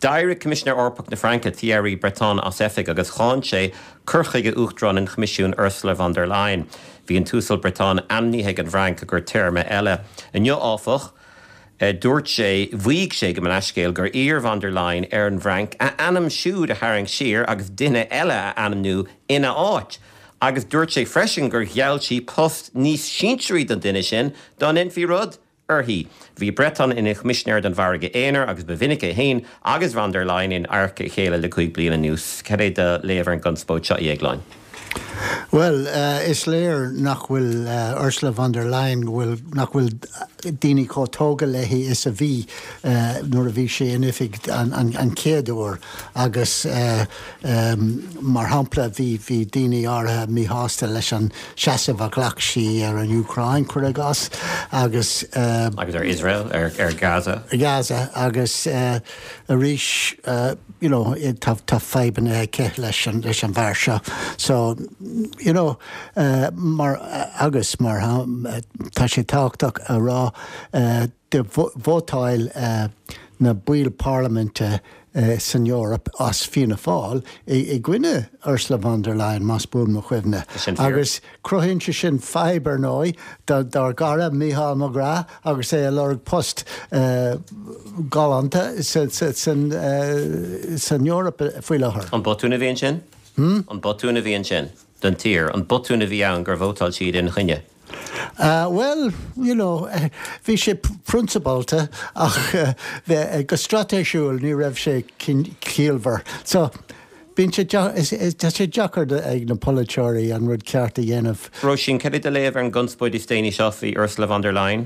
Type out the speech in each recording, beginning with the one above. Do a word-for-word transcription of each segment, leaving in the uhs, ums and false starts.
Daire Commissioner Orpach na Franca Thierry Breton as effig agus cháin sé curchaige uachtrán in Comisiún Ursula von der Leyen. Bhí an túsal Breton amníthe an Franca gur terme eile. In jo áfach, Uh, dúirt sé bhuaigh sé go maniscéil gur ír van der Leyen ar an bhranc a anam siúd a haing siar agus duine eile a anamnú ina áit. Agus dúirt sé freisin gur gheall sí post níos sinserí don duine sin don in bhí rud ar hí. Bhí Breton ina commissionéir don bharige éanair agus bevinnice hain agus van der Leyen in arca chéile le chuig bliana nús. Cad é de léamhar an gunspóid seo i agláin? Well, uh, is léir nach bhfuil uh, Ursula von der Leyen will nach bhfuil daoine cótóga leihí is a bhí uh, nuair a bhí sé inifig an, an, an céadúir agus uh, um, mar hampla bhí bhí daoine áirithe mí hásta leis an seasamh a ghlach sí ar an Ucrain chuiregas agus uh, agus ar Israel ar, ar Gaza Gaza agus uh, a rís uh, you know tá tá feiban ce leis an leis an bhar seo so you know uh, mar uh, agus mar uh, tá sé táchtach a rá uh, de vótáil uh, na buil parlament uh, uh, san Europe as fianna fáil i, i gcuine Ursula von der Leyen mas búm na chuimhne agus cruhinse sin fiber nói dar gara Micheál Má Gra agus é a lorg post uh, galanta san, san, uh, san Europe fuile her. An botúna bhíon sin? Hmm? An botúna bhíon sin? Den tír, an botúna bhí an gur bhótáil siad in chuine? Uh, well, you know, uh, bhí sé principalta ach uh, uh, go stratéisiúil ní raibh sé cíalmhar. So, bín sé sé deachar ag na polaitéirí an rud cearta dhéanamh. Róisín, cad é de léamh ar an gunspóid is déanaí seo faoi Ursula von der Leyen?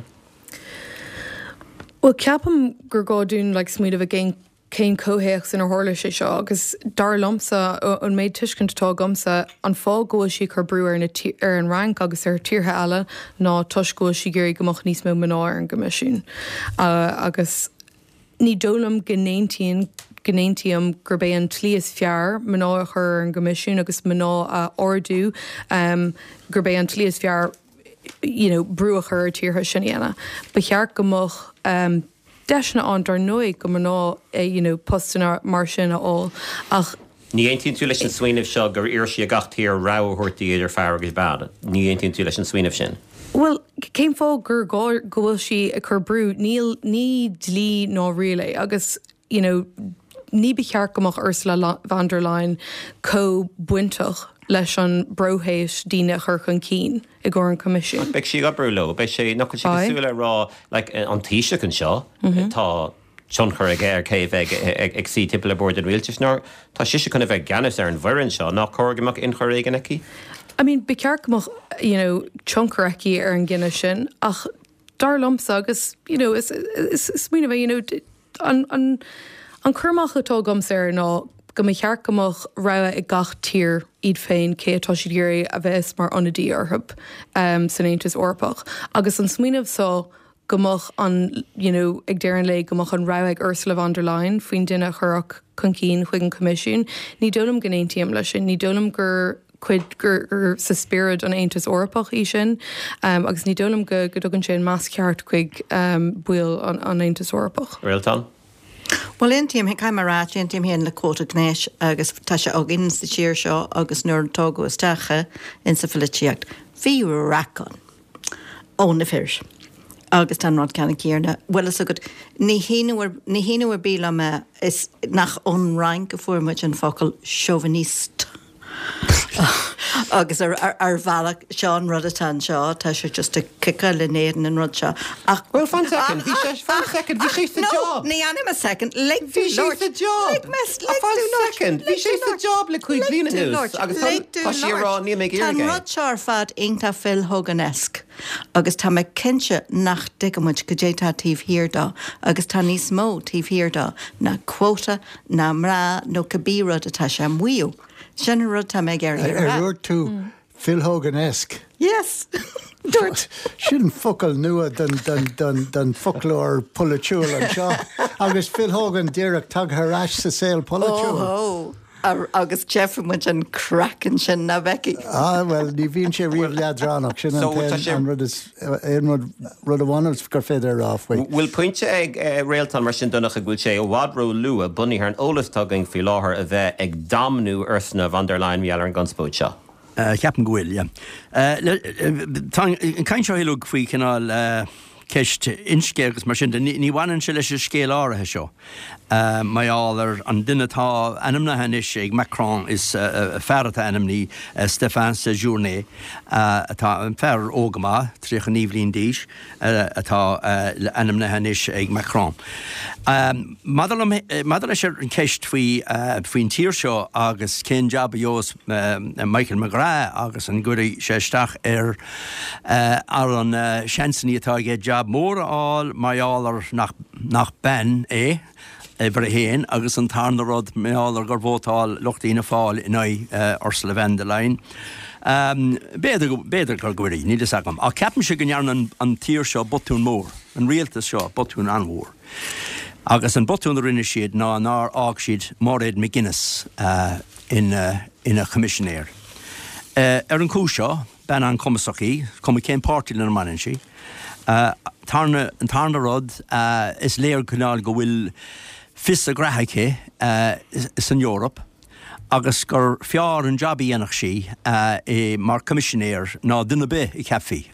Well, ceapam gur gáún le smíad a bh céin cóhéachs in a hála sé seo, agus dar lomsa an méid tuiscintá gomsa an fá ggóil si chu brú ar ar an rank agus ar tíortha eile ná tuisgóil si géirí gomach níos mó mná an gomisisiún. Uh, agus ní dólam gnéontíon gnéontíam gur bé an tlíos fear mná chur an gomisisiún agus mná uh, ordú um, gur bé an tlíos fear you know, brú a chur tíortha sinnéana. Ba cheart gomach um, deisna an dar nóig go ná you know, postan mar sin aá ach Ní aontíonn tú leis an smaoinemh seo gur iar sí a gachtaí ar ráthúirtaí idir fear agus bada. Ní aontíonn tú leis an smaoinemh sin. Well, céim fá gur gohfuil si a chur brú níl ní dlí ná riala agus you know, ní becheart gomach Ursula von der Leyen có buintach leis an brohéis díine chur chun cín i ggur an comisiún. Beic sí go brúló, beic sé nach sí súla rá like, an tíise an seo tá tionchar ag ar céh ag sí tipa le bord an bhilteis ná tá si se chuna bheith ganas ar an bhairann seo nach choirgamach in chor éigen aici? I mean, beceart gomach you know, tionchar aici ar an gine sin ach dar lomsa agus you know, is smína bheith you know, an an an churmach atá gomsa ar ná go mé cheart gomach ra i gach tír iad féin cé atá si géirí a bheits mar anadí orthab um, san Aontas Orpach. Agus an smíanamh só gomach an, you know, ag déireann le gomach an ra ag Ursula von der Leyen faoin duine churach chun cín chuig an comisiún. Ní dólam gnéontíam lei sin, ní dólam gur chuid gur, gur sa spirit an Aontas Orpach í sin, um, agus ní dólam go go dogann sin más ceart chuig um, buil an, an Aontas Orpach. Réaltán? Well, intíam he caiimrát intíam héan le cóta gnéis agus tá sé ag in sa tíir seo agus nuair tógu is techa in sa filitíocht. Bhí racán ón na firs. Agus tá rád ceanna cíarna. Well, is agad ní híanamhar bíla me is nach ón rank a fuairmuid an focail chauvinist. agus ar ar, ar bhealach Seán rud atá seo tá sé just a cica le néan an rud seo. Well, fan second, bhí sé fan second, bhí sé sa job. Ní anim a second, le bhí sé sa job. Like mes, like fan second, bhí sé sa job le chuig bliana nús. Agus tá sí rá ní mé Tá rud seár fad inta Phil Hogan-esque. Agus tá me cinse nach digamuid go dé tá tíomh hirdá, agus tá níos mó tíomh hirdá na quóta, na mrá, nó cabbí rud atá sé mhuiú. Sin rud tá me géir ar ar rud tú Phil Hogan-esque. Yes. Dúirt. Sin focail nua den den den den folklór polaitíúil an seo. Agus Phil Hogan díreach tag harás sa saoil polaitíúil. Oh, agus Jeffrey muid an crackan sin na bheici. Ah, well, ní bhíonn sé riomh leadránach sin an rud is rud a bhhanas gur féidir ráfuoi. Bhfuil pointe ag réaltal mar sin donnach a bhfuil sé ó bhádró lua bunaí ar an ólas tugging fi láthair a bheith ag damnú ursna van der Leyen meall ar an ganspóid seo. Ceapan gohfuil, ja. Cain seo hilúg faoi cinál ceist inscégus mar sin ní bhhaann se leis scéal áirithe seo. Mai álar an duine tá anamnathe is ag Macron is fearrata anamní Stéphane Séjourné atá an fear ógamá tríocha níomhlín díos atá anamnathe is ag Macron. Madar leis an ceist faoin tír seo agus cén jab jos Michael McGrath agus an gurí séisteach ar ar an seansaní atá ag jab mór áil maiálar nach ben é bhar a héin agus an tarna rud méálar gur bhótáil lochtaína fáil in Ursula von der Leyen. Béidir gur gurí, ní agam. A ceapan se gnearn an tír seo botún mór, an rialtas seo botún anmhór. Agus an botún rinne siad ná ná ág siad Mairead McGuinness ina commissionéir. Ar an cúis seo, ben an comasachí, cum cén pártil na manin si, Tarna an tarna rod is léir canál go bhfuil fis a grathaché is an Europa agus gur fear an jobí anach sí é mar commissionéir ná duna be i cefií.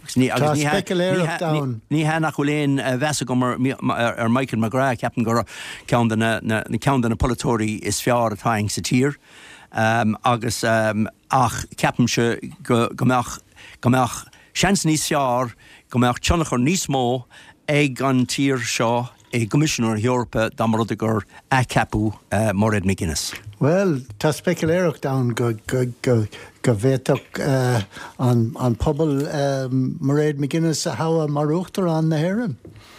Ní he nach chuléon bheasa go ar Michael McGrath ceapan gur cean na polytóí is fear atáing sa tír agus ach ceapan se gombeach seans níos fear go meach teannach ar níos mó ag an tír seo é Commissioner Europa dá mar rud a gur a ceapú Mairead McGuinness. Well, tá speculéireach da go go go bhéach an an pobl Mairead McGuinness a hawa marúchttar an na hÉireann.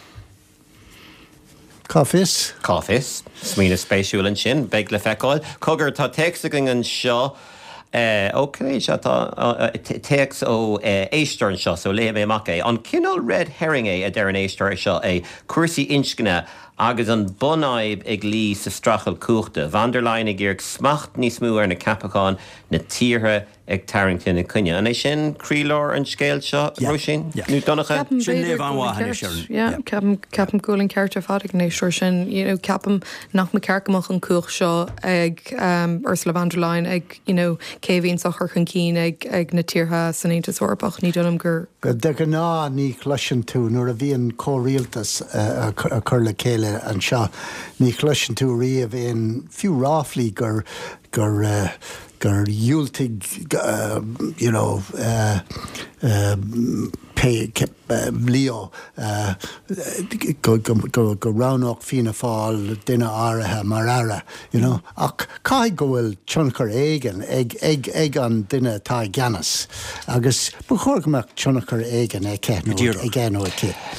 Cáfis? Cáfis, smína spéisiúil an sin, beag le feicáil. Cogur tá teaxagin an seo Oké, se teex ó éistearn seo so léh mé mac é. An cinál red herring é a d an éisteir seo é cuasaí inscne agus an bonaib ag lí sa strachel cuachta. Van der Leyen ag ggéirg smacht níos mú ar na capacán na tíortha ag Tarrington na cunne. An é sin crílór an scéil seo Roisin? Nú donnacha? Sin léh an bháin sin. Ceapam cooling character fadig na éisteir sin, ceapam nach me cearcamach an cuach seo ag Ursula von der Leyen ag céhíonn sa churchan cín ag na tíortha san Aontas Eorpach ní donnam gur. Go de go ná ní chluiseann tú nuair a bhíonn córialtas a chur le céile an seo ní chluiseann tú riamh éon fiú ráflaí gur gur gur dúiltigh you know uh, uh, pay uh, Leo uh, go go go go ránach fína fáil duine áirithe mar ara, you know ach cai go bhfuil tionchar éigen ag ag ag an duine tá ganas agus bu chóir goach tionchar éigen ag ceanú ag ceanú ag